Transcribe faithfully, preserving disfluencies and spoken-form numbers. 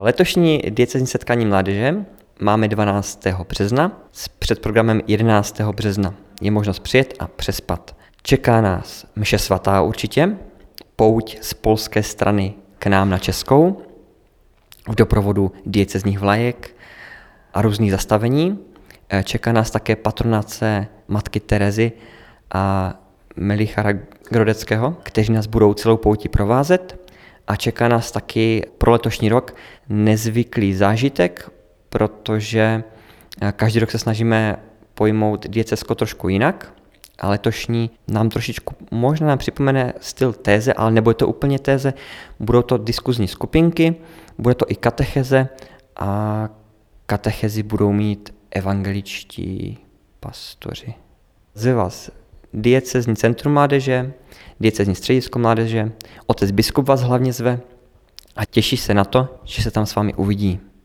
Letošní diecézní setkání mládeže máme dvanáctého března s předprogramem jedenáctého března. Je možnost přijet a přespat. Čeká nás mše svatá určitě, pouť z polské strany k nám na Českou, v doprovodu diecézních vlajek a různých zastavení. Čeká nás také patronace Matky Terezy a Melichara Grodeckého, kteří nás budou celou poutí provázet. A čeká nás taky pro letošní rok nezvyklý zážitek, protože každý rok se snažíme pojmout diecézko trošku jinak. A letošní nám trošičku možná nám připomene styl téze, ale nebude to úplně téze. Budou to diskuzní skupinky, bude to i katecheze a katechezi budou mít evangeličtí pastoři. Zve vás diecézní centrum mládeže, diecézní středisko mládeže, otec biskup vás hlavně zve a těší se na to, že se tam s vámi uvidí.